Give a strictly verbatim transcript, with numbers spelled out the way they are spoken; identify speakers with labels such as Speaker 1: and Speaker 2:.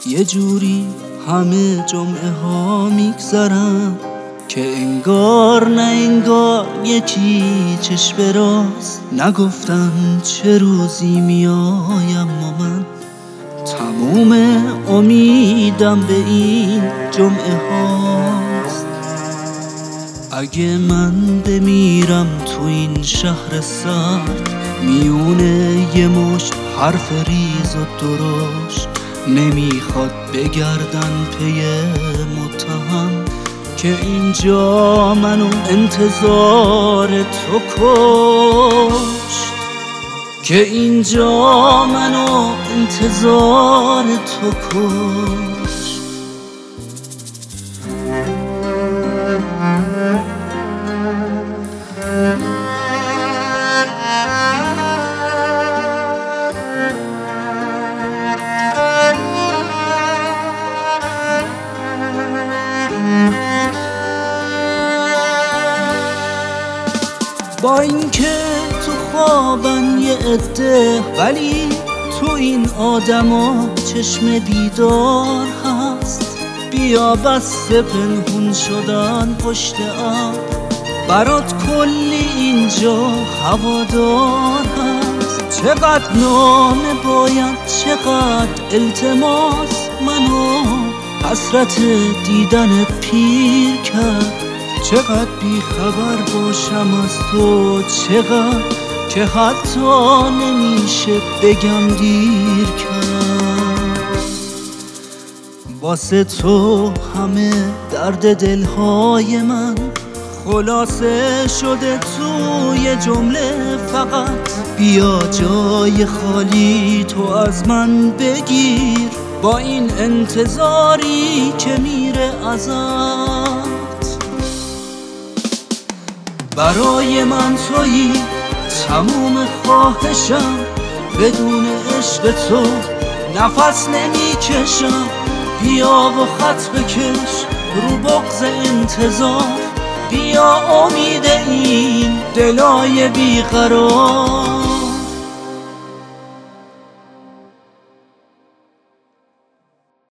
Speaker 1: یه جوری همه جمعه ها میگذرم که انگار نه انگار یکی چشم راست نگفتن چه روزی میایم و من تموم امیدم به این جمعه هاست. اگه من بمیرم تو این شهر سرد میونه یه مشت حرف ریز و درشت نمیخواد بگردن پی متهم که اینجا منو انتظار تو کشت که اینجا منو انتظار تو کشت. با اینکه تو خوابن یه عده ولی تو این آدما چشم بیدار هست. بیا بس پنهون شدن پشت ابر برات کلی اینجا هوادار هست. چقدر نامه باید چقدر التماس منو حسرت دیدنت پیر کرد. چقدر بی خبر باشم از تو چقدر که حتی نمیشه بگم دیر کرد. واسه تو همه درد دلهای من خلاصه شده توی جمله فقط بیا جای خالی تو از من بگیر با این انتظاری که میره ازت. برای من تویی تموم خواهشم بدون عشق تو نفس نمیکشم. بیا و خط بکش رو بغض انتظار بیا امید این دلای بیقرار.